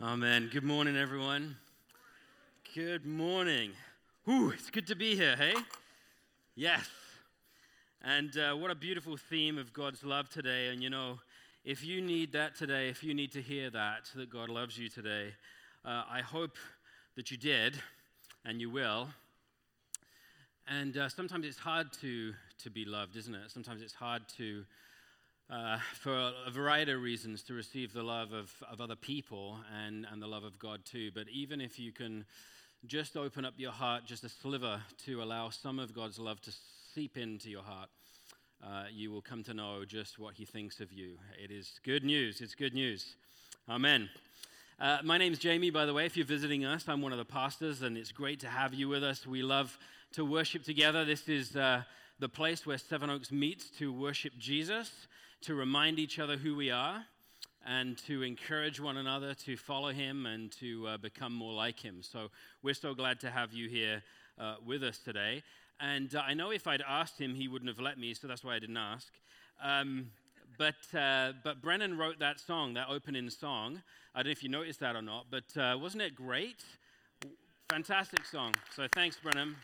Amen. Good morning, everyone. Good morning. Whew, it's good to be here, hey? Yes. And what a beautiful theme of God's love today. And you know, if you need that today, if you need to hear that God loves you today, I hope that you did, and you will. And sometimes it's hard to be loved, isn't it? Sometimes it's hard to for a variety of reasons, to receive the love of other people and the love of God too. But even if you can just open up your heart just a sliver to allow some of God's love to seep into your heart, you will come to know just what he thinks of you. It is good news. It's good news. Amen. My name's Jamie, by the way. If you're visiting us, I'm one of the pastors, and it's great to have you with us. We love to worship together. This is the place where Seven Oaks meets to worship Jesus, to remind each other who we are, and to encourage one another to follow him and to become more like him. So we're so glad to have you here with us today. And I know if I'd asked him, he wouldn't have let me, so that's why I didn't ask. But Brennan wrote that song, that opening song. I don't know if you noticed that or not, but wasn't it great? Fantastic song. So thanks, Brennan.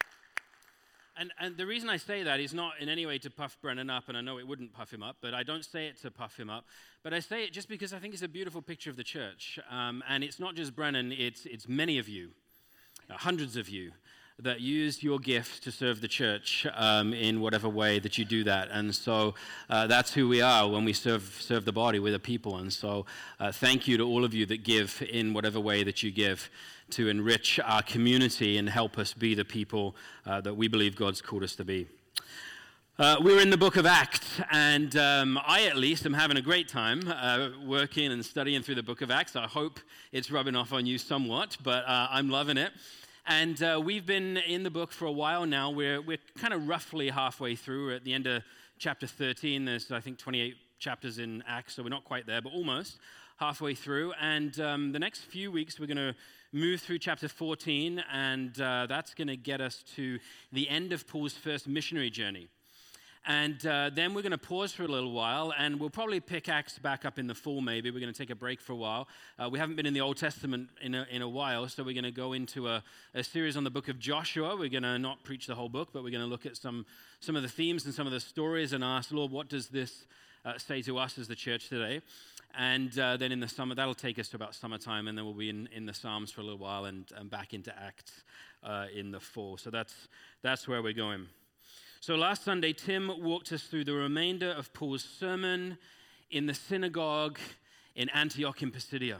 And the reason I say that is not in any way to puff Brennan up, and I know it wouldn't puff him up, but I don't say it to puff him up. But I say it just because I think it's a beautiful picture of the church. And it's not just Brennan, it's many of you, hundreds of you, that use your gift to serve the church in whatever way that you do that. And so that's who we are when we serve the body. We're the people. And so thank you to all of you that give in whatever way that you give to enrich our community and help us be the people that we believe God's called us to be. We're in the book of Acts, and I at least am having a great time working and studying through the book of Acts. I hope it's rubbing off on you somewhat, but I'm loving it. And we've been in the book for a while now. We're kind of roughly halfway through. We're at the end of chapter 13. There's, I think, 28 chapters in Acts, so we're not quite there, but almost halfway through. And the next few weeks, we're going to move through chapter 14, and that's going to get us to the end of Paul's first missionary journey. And then we're going to pause for a little while, and we'll probably pick Acts back up in the fall maybe. We're going to take a break for a while. We haven't been in the Old Testament in a while, so we're going to go into a series on the book of Joshua. We're going to not preach the whole book, but we're going to look at some of the themes and some of the stories and ask, Lord, what does this say to us as the church today? And then in the summer, that'll take us to about summertime, and then we'll be in the Psalms for a little while and back into Acts in the fall. So that's where we're going. So last Sunday, Tim walked us through the remainder of Paul's sermon in the synagogue in Antioch in Pisidia.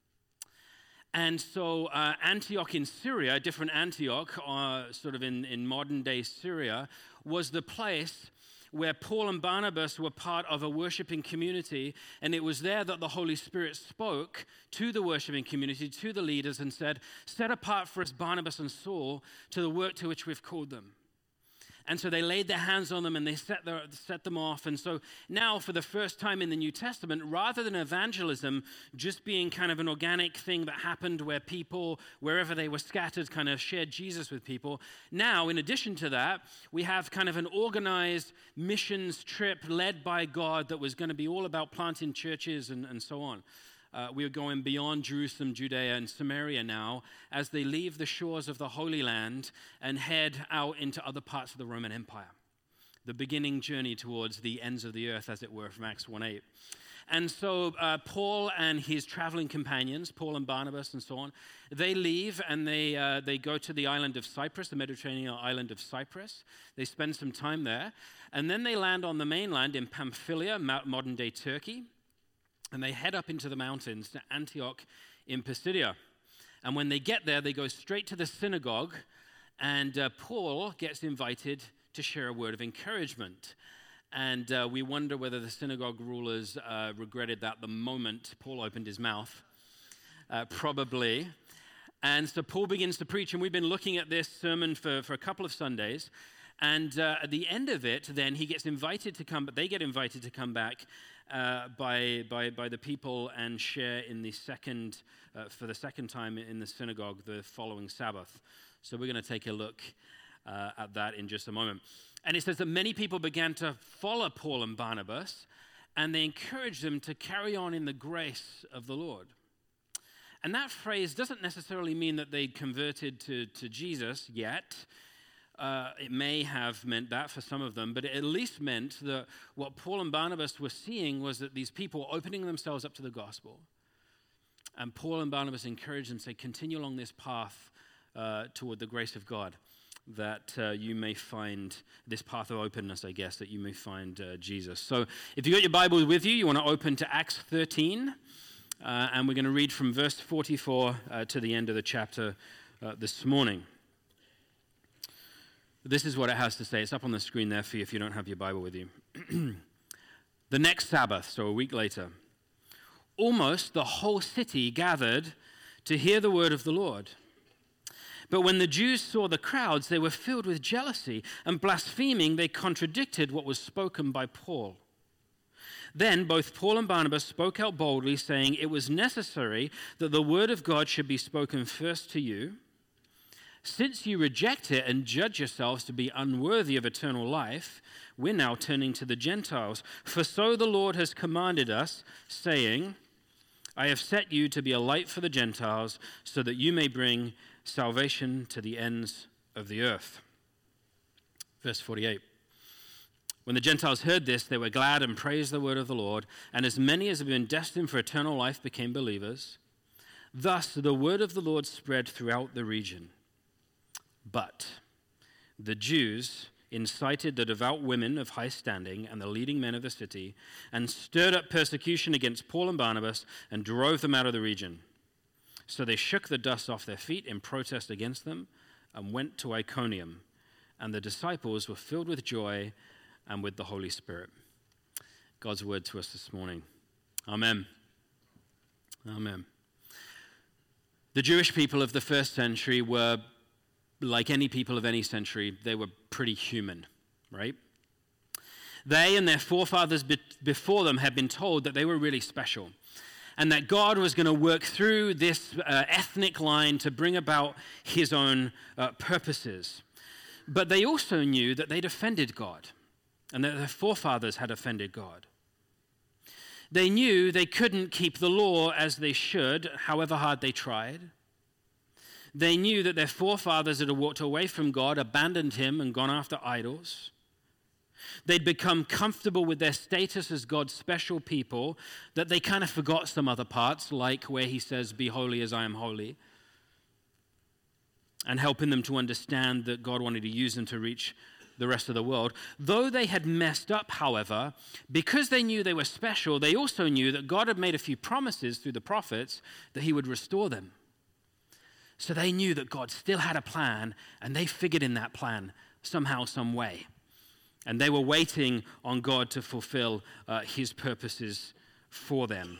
And so Antioch in Syria, a different Antioch, sort of in modern-day Syria, was the place where Paul and Barnabas were part of a worshiping community, and it was there that the Holy Spirit spoke to the worshiping community, to the leaders, and said, set apart for us Barnabas and Saul to the work to which we've called them. And so they laid their hands on them and they set them off. And so now, for the first time in the New Testament, rather than evangelism just being kind of an organic thing that happened where people, wherever they were scattered, kind of shared Jesus with people, now, in addition to that, we have kind of an organized missions trip led by God that was going to be all about planting churches and so on. We are going beyond Jerusalem, Judea, and Samaria now as they leave the shores of the Holy Land and head out into other parts of the Roman Empire. The beginning journey towards the ends of the earth, as it were, from Acts 1:8. And so Paul and his traveling companions, Paul and Barnabas and so on, they leave and they go to the island of Cyprus, the Mediterranean island of Cyprus. They spend some time there. And then they land on the mainland in Pamphylia, modern-day Turkey. And they head up into the mountains to Antioch in Pisidia. And when they get there, they go straight to the synagogue, and Paul gets invited to share a word of encouragement. And we wonder whether the synagogue rulers regretted that the moment Paul opened his mouth. Probably. And so Paul begins to preach, and we've been looking at this sermon for a couple of Sundays. And at the end of it, then he gets invited to come, but they get invited to come back by the people and share in the for the second time in the synagogue the following Sabbath. So we're going to take a look at that in just a moment. And it says that many people began to follow Paul and Barnabas, and they encouraged them to carry on in the grace of the Lord. And that phrase doesn't necessarily mean that they converted to Jesus yet. It may have meant that for some of them, but it at least meant that what Paul and Barnabas were seeing was that these people were opening themselves up to the gospel. And Paul and Barnabas encouraged them to say, continue along this path toward the grace of God, that you may find this path of openness, I guess, that you may find Jesus. So if you've got your Bible with you, you want to open to Acts 13, and we're going to read from verse 44 to the end of the chapter this morning. This is what it has to say. It's up on the screen there for you if you don't have your Bible with you. The next Sabbath, so a week later, almost the whole city gathered to hear the word of the Lord. But when the Jews saw the crowds, they were filled with jealousy, and blaspheming, they contradicted what was spoken by Paul. Then both Paul and Barnabas spoke out boldly, saying, it was necessary that the word of God should be spoken first to you. Since you reject it and judge yourselves to be unworthy of eternal life, we're now turning to the Gentiles. For so the Lord has commanded us, saying, I have set you to be a light for the Gentiles, so that you may bring salvation to the ends of the earth. Verse 48. When the Gentiles heard this, they were glad and praised the word of the Lord, and as many as had been destined for eternal life became believers. Thus the word of the Lord spread throughout the region. But the Jews incited the devout women of high standing and the leading men of the city, and stirred up persecution against Paul and Barnabas, and drove them out of the region. So they shook the dust off their feet in protest against them, and went to Iconium. And the disciples were filled with joy and with the Holy Spirit. God's word to us this morning. Amen. Amen. The Jewish people of the first century were, like any people of any century, they were pretty human, right? They and their forefathers before them had been told that they were really special, and that God was going to work through this ethnic line to bring about his own purposes. But they also knew that they'd offended God, and that their forefathers had offended God. They knew they couldn't keep the law as they should, however hard they tried. They knew that their forefathers had walked away from God, abandoned him, and gone after idols. They'd become comfortable with their status as God's special people, that they kind of forgot some other parts, like where he says, be holy as I am holy, and helping them to understand that God wanted to use them to reach the rest of the world. Though they had messed up, however, because they knew they were special, they also knew that God had made a few promises through the prophets that he would restore them. So they knew that God still had a plan, and they figured in that plan somehow, some way. And they were waiting on God to fulfill his purposes for them.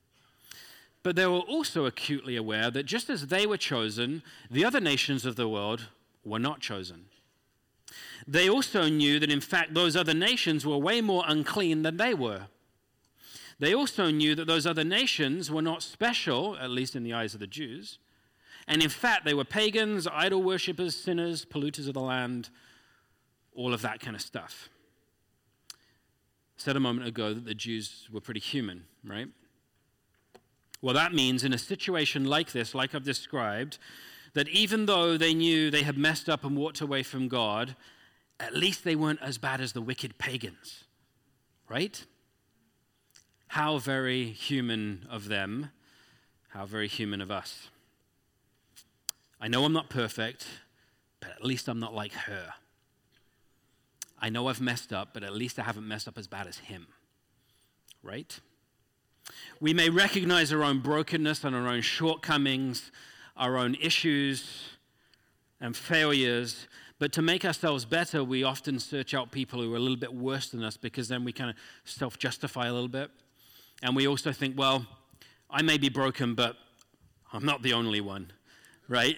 But they were also acutely aware that just as they were chosen, the other nations of the world were not chosen. They also knew that, in fact, those other nations were way more unclean than they were. They also knew that those other nations were not special, at least in the eyes of the Jews. And in fact, they were pagans, idol worshippers, sinners, polluters of the land, all of that kind of stuff. I said a moment ago that the Jews were pretty human, right? Well, that means in a situation like this, like I've described, that even though they knew they had messed up and walked away from God, at least they weren't as bad as the wicked pagans, right? How very human of them, how very human of us. I know I'm not perfect, but at least I'm not like her. I know I've messed up, but at least I haven't messed up as bad as him, right? We may recognize our own brokenness and our own shortcomings, our own issues and failures, but to make ourselves better, we often search out people who are a little bit worse than us, because then we kind of self-justify a little bit. And we also think, well, I may be broken, but I'm not the only one, right?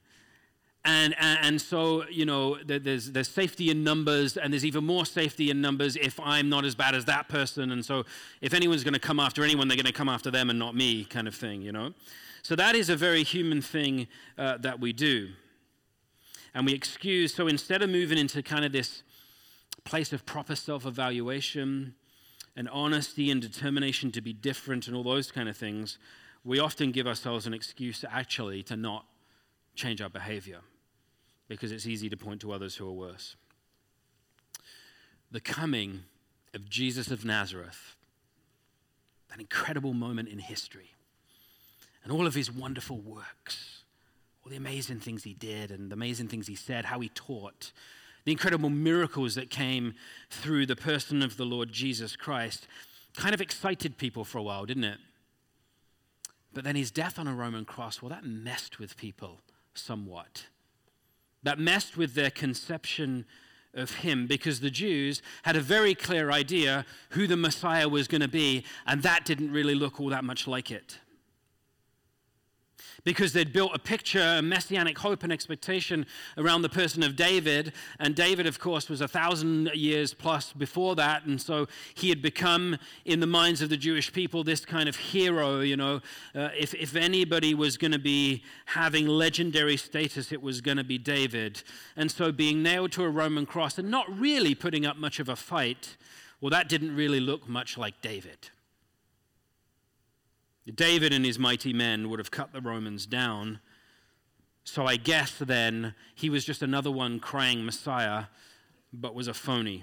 And so, you know, there's safety in numbers, and there's even more safety in numbers if I'm not as bad as that person. And so if anyone's going to come after anyone, they're going to come after them and not me, kind of thing, you know? So that is a very human thing that we do. And we excuse, so instead of moving into kind of this place of proper self-evaluation and honesty and determination to be different and all those kind of things, we often give ourselves an excuse actually to not change our behavior because it's easy to point to others who are worse. The coming of Jesus of Nazareth, that incredible moment in history, and all of his wonderful works, all the amazing things he did and the amazing things he said, how he taught, the incredible miracles that came through the person of the Lord Jesus Christ, kind of excited people for a while, didn't it? But then his death on a Roman cross, well, that messed with people somewhat. That messed with their conception of him, because the Jews had a very clear idea who the Messiah was going to be, and that didn't really look all that much like it. Because they'd built a picture, a messianic hope and expectation around the person of David, and David, of course, was 1,000 years plus before that, and so he had become, in the minds of the Jewish people, this kind of hero, if anybody was going to be having legendary status, it was going to be David. And so being nailed to a Roman cross and not really putting up much of a fight, well, that didn't really look much like David. David and his mighty men would have cut the Romans down. So I guess then he was just another one crying Messiah, but was a phony.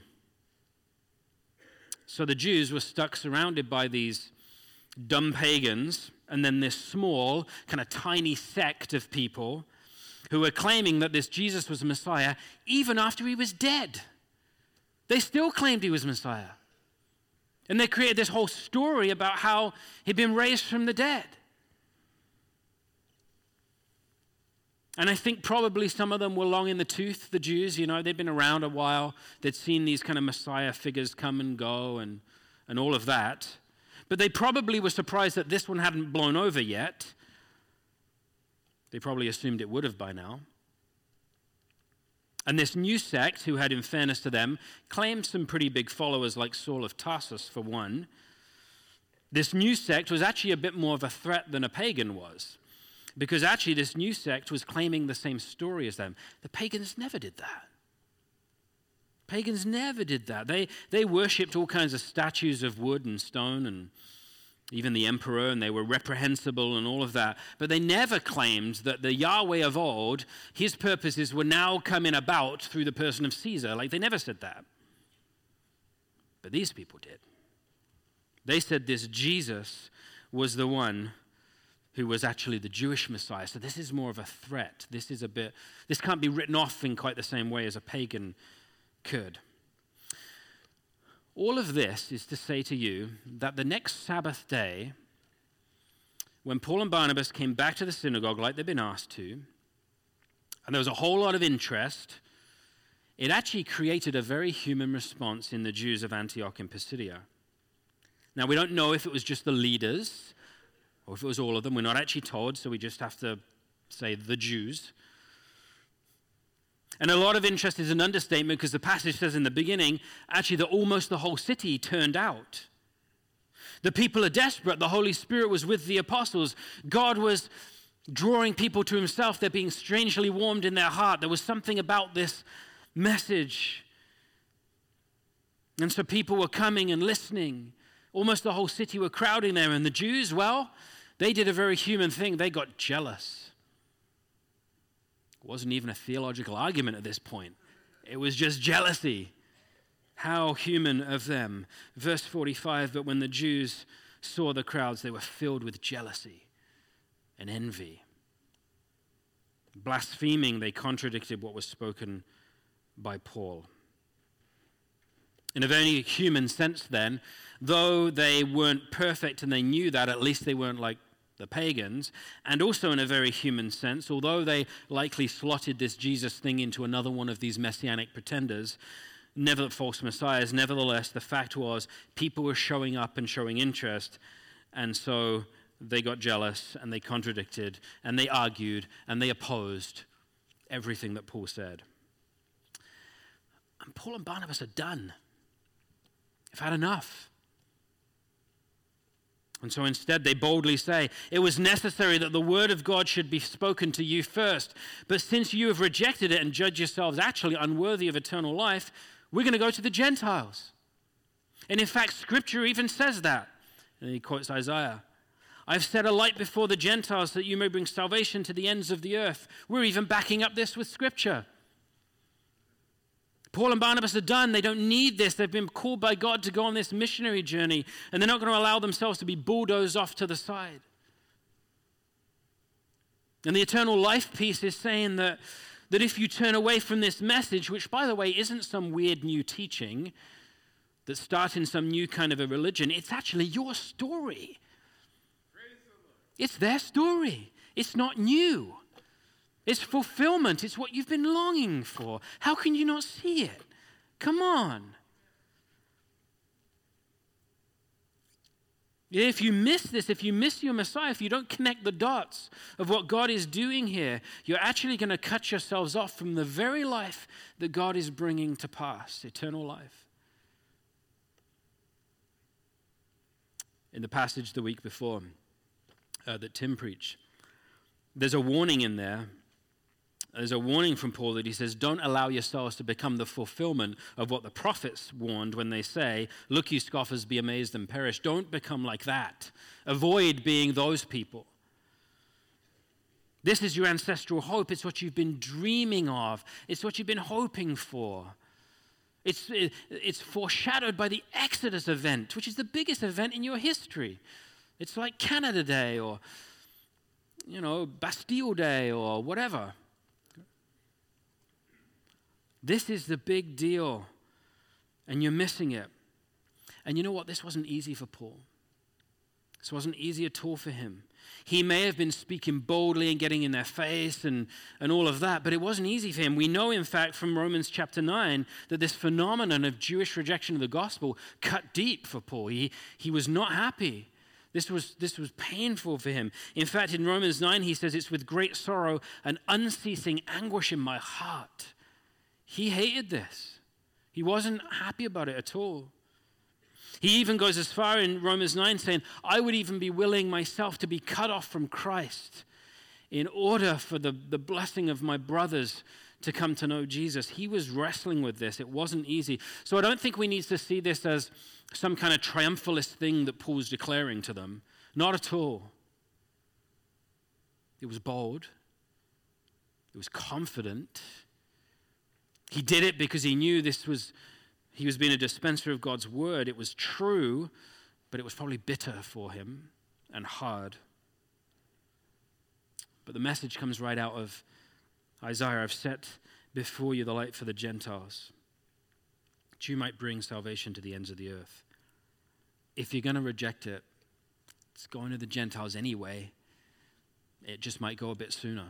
So the Jews were stuck surrounded by these dumb pagans, and then this small, kind of tiny sect of people who were claiming that this Jesus was Messiah even after he was dead. They still claimed he was Messiah. And they created this whole story about how he'd been raised from the dead. And I think probably some of them were long in the tooth, the Jews. They'd been around a while. They'd seen these kind of Messiah figures come and go and all of that. But they probably were surprised that this one hadn't blown over yet. They probably assumed it would have by now. And this new sect, who had, in fairness to them, claimed some pretty big followers like Saul of Tarsus, for one. This new sect was actually a bit more of a threat than a pagan was, because actually this new sect was claiming the same story as them. The pagans never did that. Pagans never did that. They worshipped all kinds of statues of wood and stone and even the emperor, and they were reprehensible and all of that. But they never claimed that the Yahweh of old, his purposes were now coming about through the person of Caesar. Like, they never said that. But these people did. They said this Jesus was the one who was actually the Jewish Messiah. So this is more of a threat. This can't be written off in quite the same way as a pagan could. All of this is to say to you that the next Sabbath day, when Paul and Barnabas came back to the synagogue like they'd been asked to, and there was a whole lot of interest, it actually created a very human response in the Jews of Antioch and Pisidia. Now, we don't know if it was just the leaders or if it was all of them. We're not actually told, so we just have to say the Jews. And a lot of interest is an understatement, because the passage says in the beginning, actually, that almost the whole city turned out. The people are desperate. The Holy Spirit was with the apostles. God was drawing people to himself. They're being strangely warmed in their heart. There was something about this message. And so people were coming and listening. Almost the whole city were crowding there. And the Jews, well, they did a very human thing. They got jealous. It wasn't even a theological argument at this point. It was just jealousy. How human of them. Verse 45, but when the Jews saw the crowds, they were filled with jealousy and envy. Blaspheming, they contradicted what was spoken by Paul. In a very human sense then, though they weren't perfect and they knew that, at least they weren't like the pagans, and also in a very human sense, although they likely slotted this Jesus thing into another one of these messianic pretenders, false messiahs, nevertheless, the fact was people were showing up and showing interest, and so they got jealous, and they contradicted, and they argued, and they opposed everything that Paul said. And Paul and Barnabas are done. They've had enough. And so instead they boldly say, it was necessary that the word of God should be spoken to you first. But since you have rejected it and judged yourselves actually unworthy of eternal life, we're going to go to the Gentiles. And in fact, Scripture even says that. And he quotes Isaiah. I've set a light before the Gentiles so that you may bring salvation to the ends of the earth. We're even backing up this with Scripture. Paul and Barnabas are done. They don't need this. They've been called by God to go on this missionary journey, and they're not going to allow themselves to be bulldozed off to the side. And the eternal life piece is saying that if you turn away from this message, which, by the way, isn't some weird new teaching that's starting some new kind of a religion, it's actually your story. It's their story. It's not new. It's fulfillment. It's what you've been longing for. How can you not see it? Come on. If you miss this, if you miss your Messiah, if you don't connect the dots of what God is doing here, you're actually going to cut yourselves off from the very life that God is bringing to pass, eternal life. In the passage the week before that Tim preached, there's a warning in there. There's a warning from Paul that he says, don't allow yourselves to become the fulfillment of what the prophets warned when they say, look, you scoffers, be amazed and perish. Don't become like that. Avoid being those people. This is your ancestral hope. It's what you've been dreaming of. It's what you've been hoping for. It's foreshadowed by the Exodus event, which is the biggest event in your history. It's like Canada Day or, Bastille Day or whatever. This is the big deal, and you're missing it. And you know what? This wasn't easy for Paul. This wasn't easy at all for him. He may have been speaking boldly and getting in their face and all of that, but it wasn't easy for him. We know, in fact, from Romans chapter 9, that this phenomenon of Jewish rejection of the gospel cut deep for Paul. He was not happy. This was painful for him. In fact, in Romans 9, he says, it's with great sorrow and unceasing anguish in my heart. He hated this. He wasn't happy about it at all. He even goes as far in Romans 9 saying, I would even be willing myself to be cut off from Christ in order for the blessing of my brothers to come to know Jesus. He was wrestling with this. It wasn't easy. So I don't think we need to see this as some kind of triumphalist thing that Paul's declaring to them. Not at all. It was bold. It was confident. He did it because he knew he was being a dispenser of God's word. It was true, but it was probably bitter for him and hard. But the message comes right out of Isaiah. I've set before you the light for the Gentiles, that you might bring salvation to the ends of the earth. If you're going to reject it, it's going to the Gentiles anyway. It just might go a bit sooner.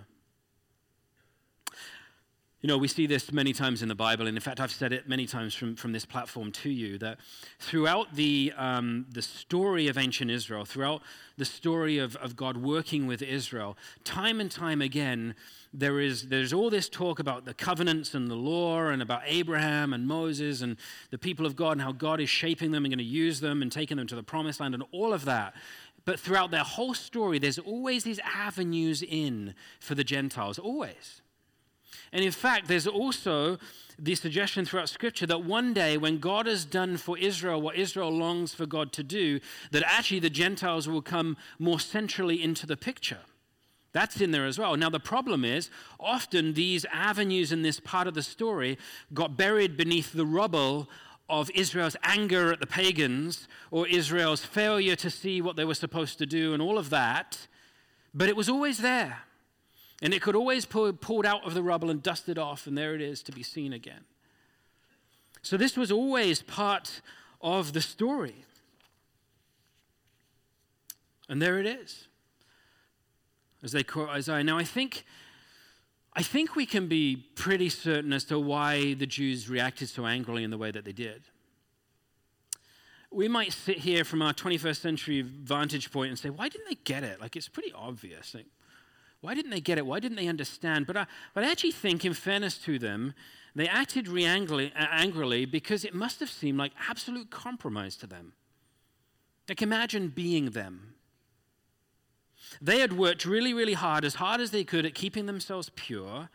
We see this many times in the Bible, and in fact, I've said it many times from this platform to you, that throughout the story of ancient Israel, throughout the story of God working with Israel, time and time again, there's all this talk about the covenants and the law and about Abraham and Moses and the people of God and how God is shaping them and going to use them and taking them to the promised land and all of that. But throughout their whole story, there's always these avenues in for the Gentiles, always. And in fact, there's also the suggestion throughout Scripture that one day when God has done for Israel what Israel longs for God to do, that actually the Gentiles will come more centrally into the picture. That's in there as well. Now, the problem is, often these avenues in this part of the story got buried beneath the rubble of Israel's anger at the pagans or Israel's failure to see what they were supposed to do and all of that, but it was always there. And it could always be pulled out of the rubble and dusted off, and there it is to be seen again. So this was always part of the story. And there it is, as they quote Isaiah. Now, I think we can be pretty certain as to why the Jews reacted so angrily in the way that they did. We might sit here from our 21st century vantage point and say, why didn't they get it? It's pretty obvious. Why didn't they get it? Why didn't they understand? But I actually think, in fairness to them, they acted angrily because it must have seemed like absolute compromise to them. Imagine being them. They had worked really, really hard as they could at keeping themselves pure.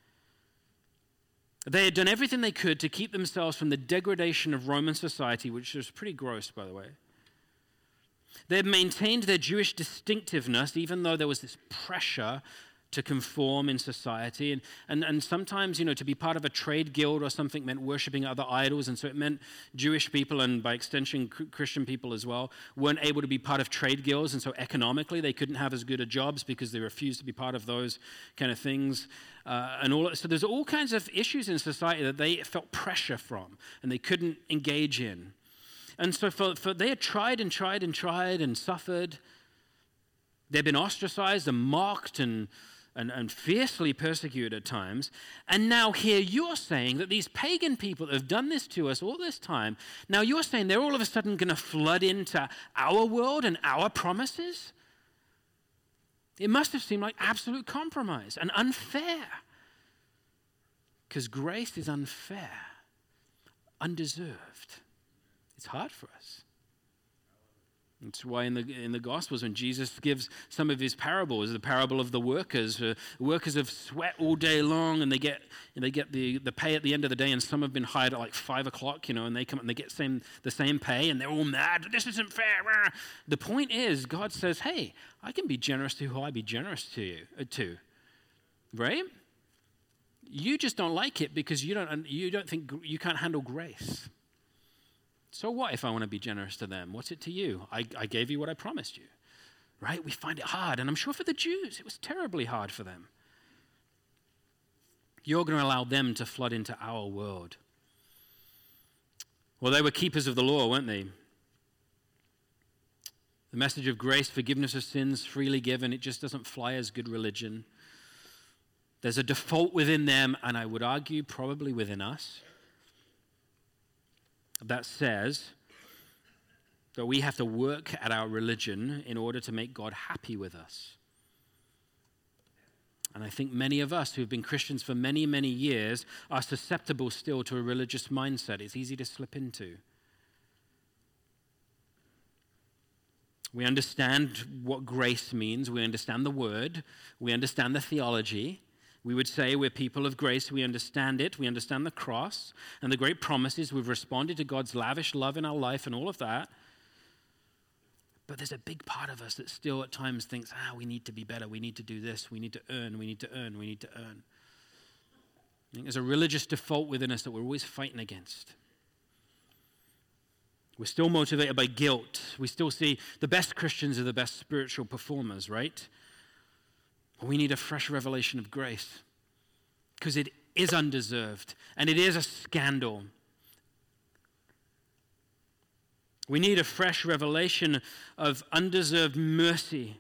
They had done everything they could to keep themselves from the degradation of Roman society, which was pretty gross, by the way. They had maintained their Jewish distinctiveness, even though there was this pressure to conform in society. And sometimes, to be part of a trade guild or something meant worshiping other idols. And so it meant Jewish people, and by extension Christian people as well, weren't able to be part of trade guilds. And so economically, they couldn't have as good a jobs because they refused to be part of those kind of things. So there's all kinds of issues in society that they felt pressure from and they couldn't engage in. And so they had tried and suffered. They'd been ostracized and mocked and fiercely persecuted at times. And now here you're saying that these pagan people that have done this to us all this time, now you're saying they're all of a sudden going to flood into our world and our promises? It must have seemed like absolute compromise and unfair. Because grace is unfair, undeserved. It's hard for us. That's why in the Gospels, when Jesus gives some of his parables, the parable of the workers have sweat all day long, and they get the pay at the end of the day, and some have been hired at like 5 o'clock, and they come and they get the same pay, and they're all mad. This isn't fair. The point is, God says, "Hey, I can be generous to who I be generous to, right? You just don't like it because you don't think you can't handle grace." So what if I want to be generous to them? What's it to you? I gave you what I promised you, right? We find it hard. And I'm sure for the Jews, it was terribly hard for them. You're going to allow them to flood into our world. Well, they were keepers of the law, weren't they? The message of grace, forgiveness of sins, freely given, it just doesn't fly as good religion. There's a default within them, and I would argue probably within us, that says that we have to work at our religion in order to make God happy with us. And I think many of us who have been Christians for many, many years are susceptible still to a religious mindset. It's easy to slip into. We understand what grace means. We understand the word. We understand the theology. We would say we're people of grace. We understand it. We understand the cross and the great promises. We've responded to God's lavish love in our life and all of that. But there's a big part of us that still at times thinks, we need to be better. We need to do this. We need to earn. We need to earn. We need to earn. I think there's a religious default within us that we're always fighting against. We're still motivated by guilt. We still see the best Christians are the best spiritual performers, right? We need a fresh revelation of grace because it is undeserved and it is a scandal. We need a fresh revelation of undeserved mercy.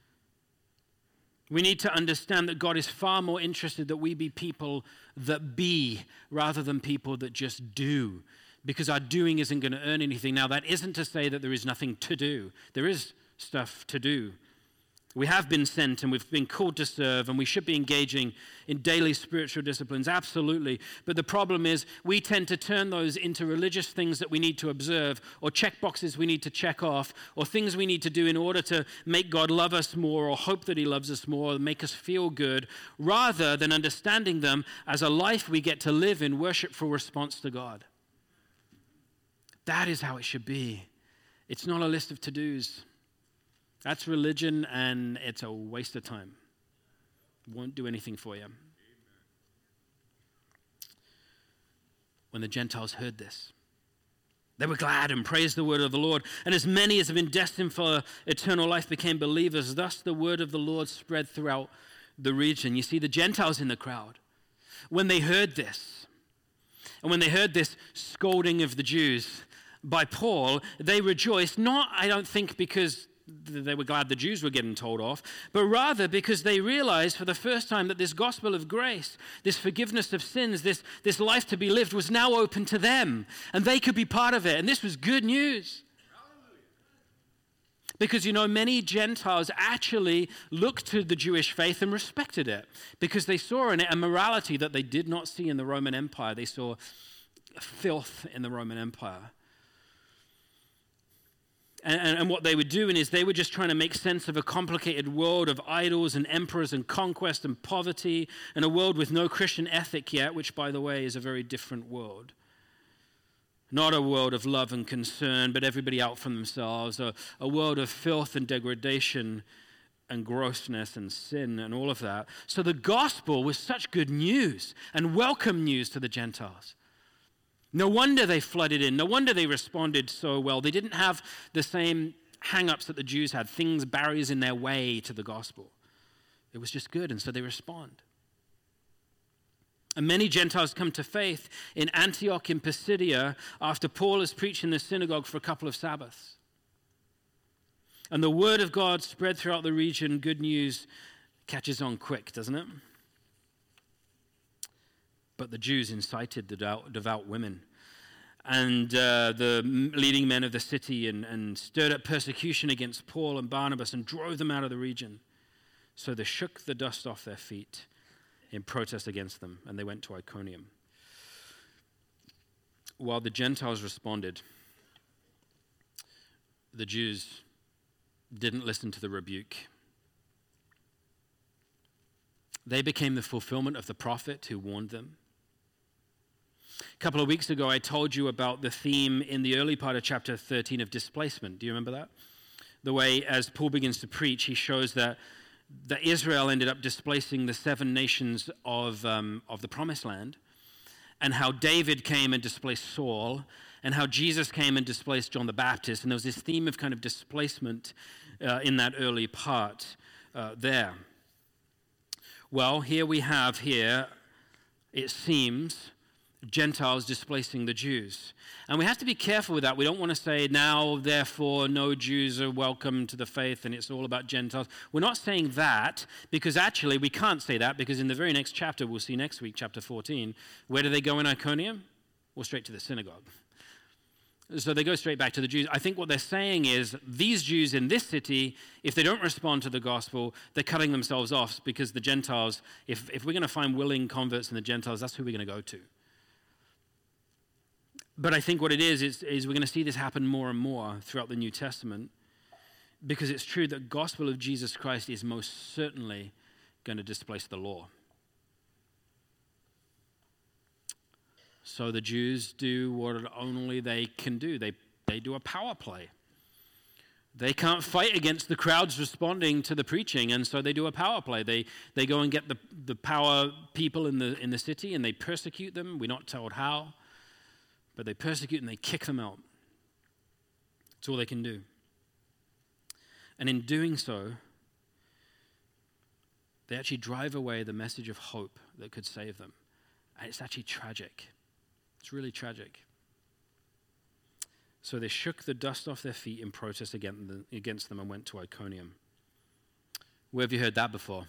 We need to understand that God is far more interested that we be people that be rather than people that just do, because our doing isn't going to earn anything. Now, that isn't to say that there is nothing to do. There is stuff to do. We have been sent and we've been called to serve, and we should be engaging in daily spiritual disciplines, absolutely. But the problem is we tend to turn those into religious things that we need to observe, or check boxes we need to check off, or things we need to do in order to make God love us more, or hope that he loves us more, or make us feel good, rather than understanding them as a life we get to live in worshipful response to God. That is how it should be. It's not a list of to-dos. That's religion, and it's a waste of time. Won't do anything for you. When the Gentiles heard this, they were glad and praised the word of the Lord. And as many as have been destined for eternal life became believers. Thus the word of the Lord spread throughout the region. You see, the Gentiles in the crowd, when they heard this, and when they heard this scolding of the Jews by Paul, they rejoiced, not, I don't think, because they were glad the Jews were getting told off, but rather because they realized for the first time that this gospel of grace, this forgiveness of sins, this life to be lived was now open to them, and they could be part of it. And this was good news. Because, many Gentiles actually looked to the Jewish faith and respected it because they saw in it a morality that they did not see in the Roman Empire. They saw filth in the Roman Empire. And what they were doing is they were just trying to make sense of a complicated world of idols and emperors and conquest and poverty, and a world with no Christian ethic yet, which, by the way, is a very different world. Not a world of love and concern, but everybody out for themselves. A world of filth and degradation and grossness and sin and all of that. So the gospel was such good news and welcome news to the Gentiles. No wonder they flooded in. No wonder they responded so well. They didn't have the same hang-ups that the Jews had, things, barriers in their way to the gospel. It was just good, and so they respond. And many Gentiles come to faith in Antioch in Pisidia after Paul has preached in the synagogue for a couple of Sabbaths. And the word of God spread throughout the region. Good news catches on quick, doesn't it? But the Jews incited the devout women and the leading men of the city and stirred up persecution against Paul and Barnabas and drove them out of the region. So they shook the dust off their feet in protest against them, and they went to Iconium. While the Gentiles responded, the Jews didn't listen to the rebuke. They became the fulfillment of the prophet who warned them. A couple of weeks ago, I told you about the theme in the early part of chapter 13 of displacement. Do you remember that? The way, as Paul begins to preach, he shows that Israel ended up displacing the 7 nations of the Promised Land, and how David came and displaced Saul, and how Jesus came and displaced John the Baptist. And there was this theme of kind of displacement in that early part there. Well, here we have it seems, Gentiles displacing the Jews. And we have to be careful with that. We don't want to say, now, therefore, no Jews are welcome to the faith and it's all about Gentiles. We're not saying that, because actually we can't say that, because in the very next chapter, we'll see next week, chapter 14, where do they go in Iconium? Well, straight to the synagogue. So they go straight back to the Jews. I think what they're saying is, these Jews in this city, if they don't respond to the gospel, they're cutting themselves off, because the Gentiles, if we're going to find willing converts in the Gentiles, that's who we're going to go to. But I think what it is we're going to see this happen more and more throughout the New Testament, because it's true that the gospel of Jesus Christ is most certainly going to displace the law. So the Jews do what only they can do. They do a power play. They can't fight against the crowds responding to the preaching, and so they do a power play. They go and get the power people in the city, and they persecute them. We're not told how. But they persecute and they kick them out. That's all they can do. And in doing so, they actually drive away the message of hope that could save them. And it's actually tragic. It's really tragic. So they shook the dust off their feet in protest against them and went to Iconium. Where have you heard that before?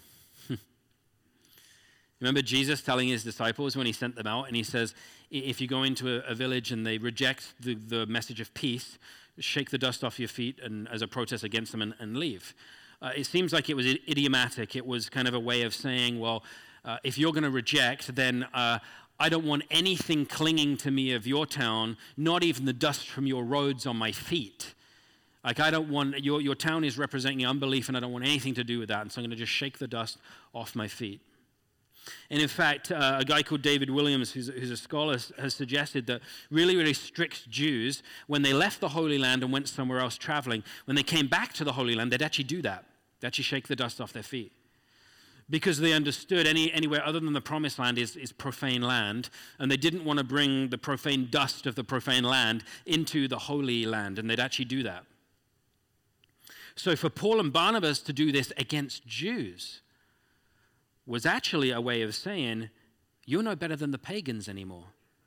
Remember Jesus telling his disciples when he sent them out, and he says, if you go into a village and they reject the message of peace, shake the dust off your feet and as a protest against them and leave. It seems like it was idiomatic. It was kind of a way of saying, well, if you're going to reject, then I don't want anything clinging to me of your town, not even the dust from your roads on my feet. Like, I don't want, your town is representing unbelief, and I don't want anything to do with that, and so I'm going to just shake the dust off my feet. And in fact, a guy called David Williams, who's a scholar, has suggested that really, really strict Jews, when they left the Holy Land and went somewhere else traveling, when they came back to the Holy Land, they'd actually do that. They'd actually shake the dust off their feet. Because they understood anywhere other than the Promised Land is profane land, and they didn't want to bring the profane dust of the profane land into the Holy Land, and they'd actually do that. So for Paul and Barnabas to do this against Jews was actually a way of saying, you're no better than the pagans anymore.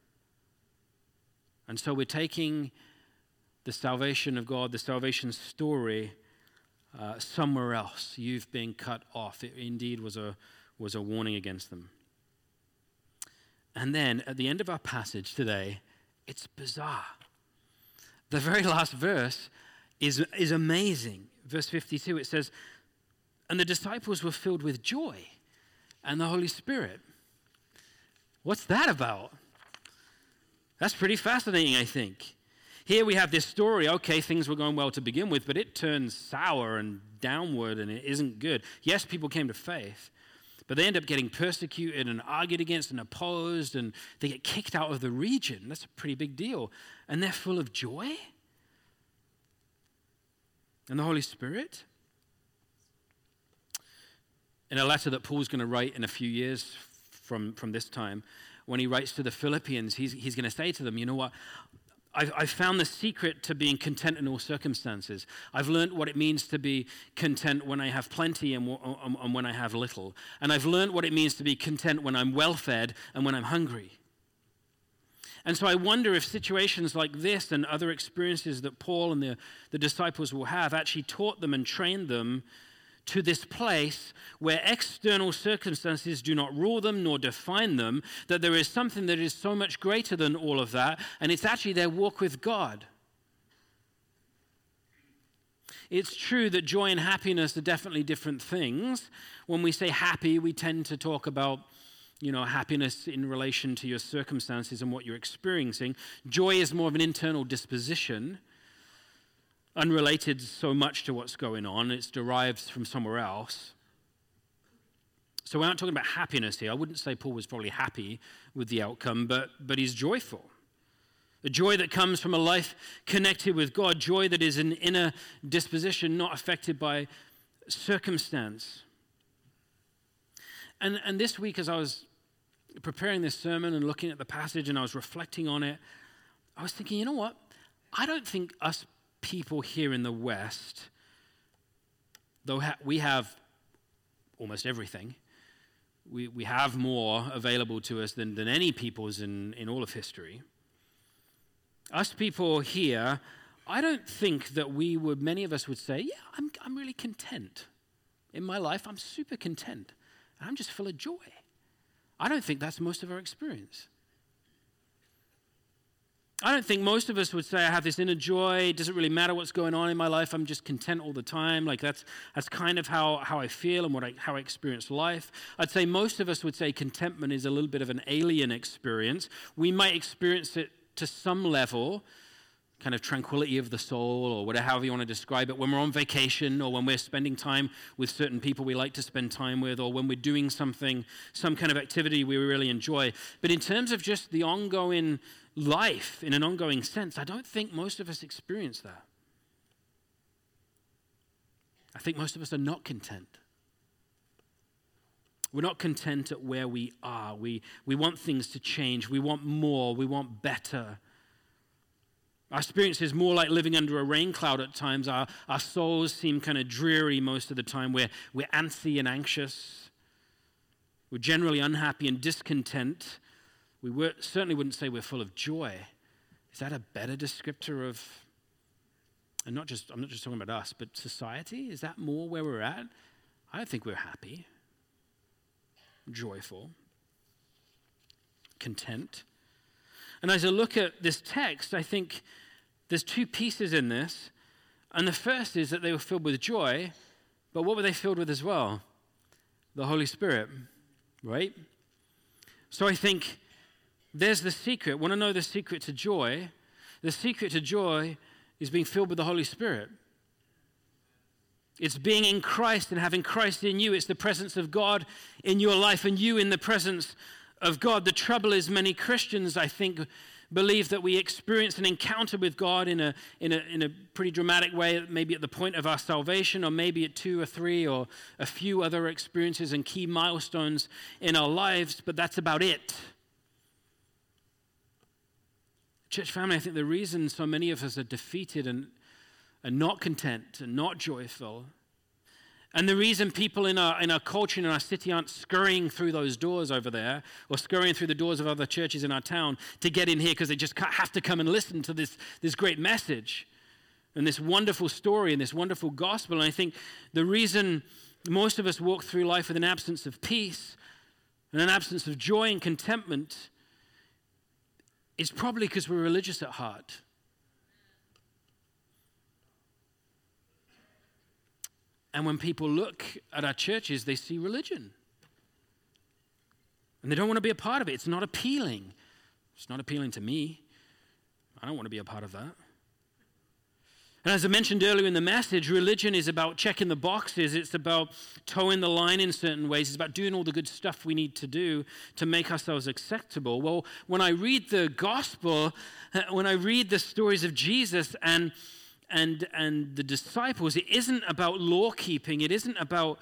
And so we're taking the salvation of God, the salvation story, somewhere else. You've been cut off. It indeed was a warning against them. And then at the end of our passage today, it's bizarre. The very last verse is amazing. Verse 52, it says, and the disciples were filled with joy and the Holy Spirit. What's that about? That's pretty fascinating, I think. Here we have this story, okay, things were going well to begin with, but it turns sour and downward and it isn't good. Yes, people came to faith, But they end up getting persecuted and argued against and opposed, and they get kicked out of the region. That's a pretty big deal. And they're full of joy and the Holy Spirit. In a letter that Paul's going to write in a few years from this time, when he writes to the Philippians, he's going to say to them, you know what? I've found the secret to being content in all circumstances. I've learned what it means to be content when I have plenty and when I have little. And I've learned what it means to be content when I'm well-fed and when I'm hungry. And so I wonder if situations like this and other experiences that Paul and the disciples will have actually taught them and trained them to this place where external circumstances do not rule them nor define them, that there is something that is so much greater than all of that, and it's actually their walk with God. It's true that joy and happiness are definitely different things. When we say happy, we tend to talk about, happiness in relation to your circumstances and what you're experiencing. Joy is more of an internal disposition, unrelated so much to what's going on. It's derived from somewhere else. So we're not talking about happiness here. I wouldn't say Paul was probably happy with the outcome, but he's joyful. A joy that comes from a life connected with God, joy that is an inner disposition, not affected by circumstance. And this week, as I was preparing this sermon and looking at the passage and I was reflecting on it, I was thinking, you know what? I don't think us people here in the West, though we have almost everything, we have more available to us than any peoples in all of history. Us people here, I don't think that many of us would say, yeah, I'm really content. In my life, I'm super content. And I'm just full of joy. I don't think that's most of our experience. I don't think most of us would say I have this inner joy. It doesn't really matter what's going on in my life. I'm just content all the time. Like that's kind of how I feel and how I experience life. I'd say most of us would say contentment is a little bit of an alien experience. We might experience it to some level, kind of tranquility of the soul or whatever, however you want to describe it, when we're on vacation or when we're spending time with certain people we like to spend time with, or when we're doing some kind of activity we really enjoy. But in terms of just the ongoing life in an ongoing sense, I don't think most of us experience that. I think most of us are not content. We're not content at where we are. We want things to change. We want more. We want better. Our experience is more like living under a rain cloud at times. Our souls seem kind of dreary most of the time. We're antsy and anxious. We're generally unhappy and discontent. We certainly wouldn't say we're full of joy. Is that a better descriptor of, I'm not just talking about us, but society? Is that more where we're at? I don't think we're happy, joyful, content. And as I look at this text, I think there's two pieces in this. And the first is that they were filled with joy, but what were they filled with as well? The Holy Spirit, right? So I think there's the secret. Want to know the secret to joy? The secret to joy is being filled with the Holy Spirit. It's being in Christ and having Christ in you. It's the presence of God in your life and you in the presence of God. The trouble is many Christians, I think, believe that we experience an encounter with God in a pretty dramatic way, maybe at the point of our salvation, or maybe at 2 or 3 or a few other experiences and key milestones in our lives, but that's about it. Church family, I think the reason so many of us are defeated and not content and not joyful, and the reason people in our culture and in our city aren't scurrying through those doors over there or scurrying through the doors of other churches in our town to get in here because they just have to come and listen to this great message and this wonderful story and this wonderful gospel. And I think the reason most of us walk through life with an absence of peace and an absence of joy and contentment is probably because we're religious at heart. And when people look at our churches, they see religion. And they don't want to be a part of it. It's not appealing. It's not appealing to me. I don't want to be a part of that. And as I mentioned earlier in the message, religion is about checking the boxes. It's about towing the line in certain ways. It's about doing all the good stuff we need to do to make ourselves acceptable. Well, when I read the gospel, when I read the stories of Jesus and the disciples, it isn't about law keeping. It isn't about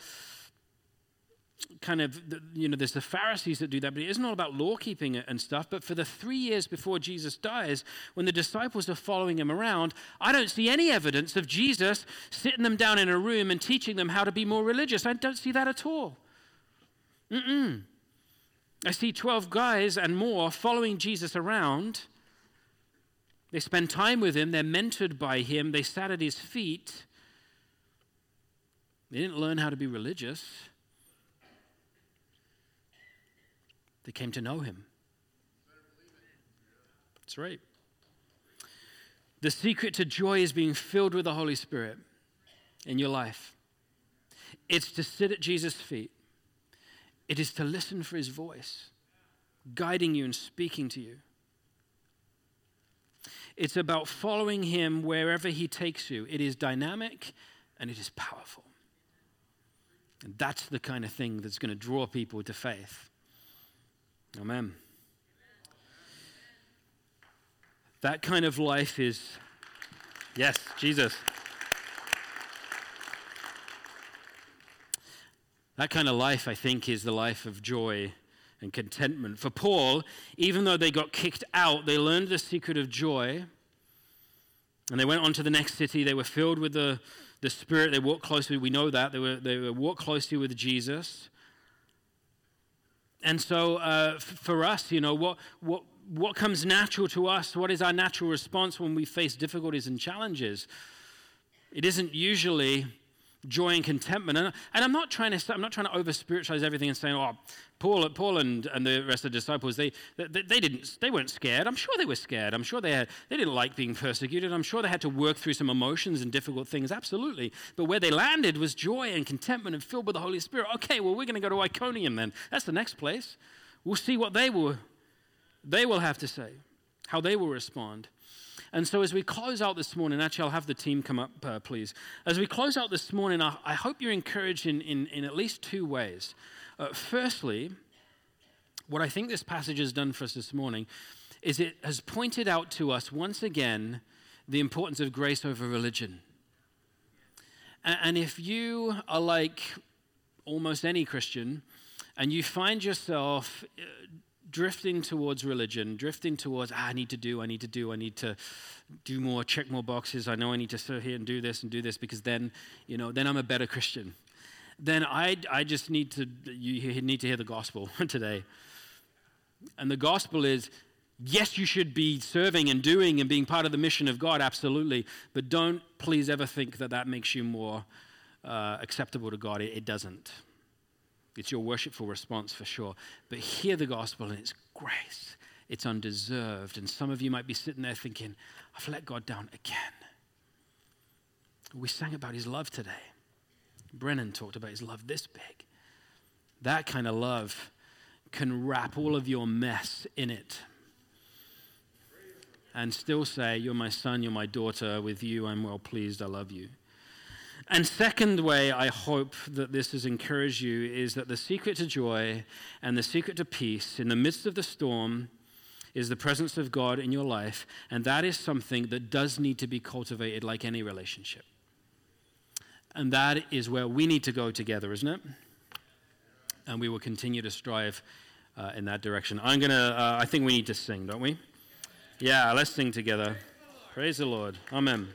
there's the Pharisees that do that, but it isn't all about law keeping and stuff. But for the 3 years before Jesus dies, when the disciples are following him around, I don't see any evidence of Jesus sitting them down in a room and teaching them how to be more religious. I don't see that at all. I see 12 guys and more following Jesus around. They spend time with him. They're mentored by him. They sat at his feet. They didn't learn how to be religious. They came to know him. That's right. The secret to joy is being filled with the Holy Spirit in your life. It's to sit at Jesus' feet. It is to listen for his voice, guiding you and speaking to you. It's about following him wherever he takes you. It is dynamic and it is powerful. And that's the kind of thing that's going to draw people to faith. Amen. That kind of life is, yes, Jesus. That kind of life, I think, is the life of joy and contentment. For Paul, even though they got kicked out, they learned the secret of joy. And they went on to the next city. They were filled with the Spirit. They walked closely. We know that. They walked closely with Jesus. And so for us, what comes natural to us? What is our natural response when we face difficulties and challenges? It isn't usually joy and contentment. And I'm not trying to over spiritualize everything and saying, oh, Paul and the rest of the disciples, they weren't scared. I'm sure they were scared. I'm sure they didn't like being persecuted. I'm sure they had to work through some emotions and difficult things. Absolutely. But where they landed was joy and contentment and filled with the Holy Spirit. Okay, well, we're going to go to Iconium then. That's the next place. We'll see what they will have to say, how they will respond. And so as we close out this morning, actually I'll have the team come up, please. As we close out this morning, I hope you're encouraged in at least two ways. Firstly, what I think this passage has done for us this morning is it has pointed out to us once again the importance of grace over religion. And if you are like almost any Christian and you find yourself drifting towards religion, drifting towards, I need to do more, check more boxes, I know I need to sit here and do this because then I'm a better Christian. Then you need to hear the gospel today. And the gospel is, yes, you should be serving and doing and being part of the mission of God, absolutely, but don't please ever think that makes you more acceptable to God. It doesn't. It's your worshipful response for sure. But hear the gospel and it's grace. It's undeserved. And some of you might be sitting there thinking, I've let God down again. We sang about his love today. Brennan talked about his love this big. That kind of love can wrap all of your mess in it and still say, you're my son, you're my daughter, with you I'm well pleased, I love you. And second way I hope that this has encouraged you is that the secret to joy and the secret to peace in the midst of the storm is the presence of God in your life, and that is something that does need to be cultivated like any relationship. And that is where we need to go together, isn't it? And we will continue to strive in that direction. I think we need to sing, don't we? Yeah, let's sing together. Praise the Lord. Amen.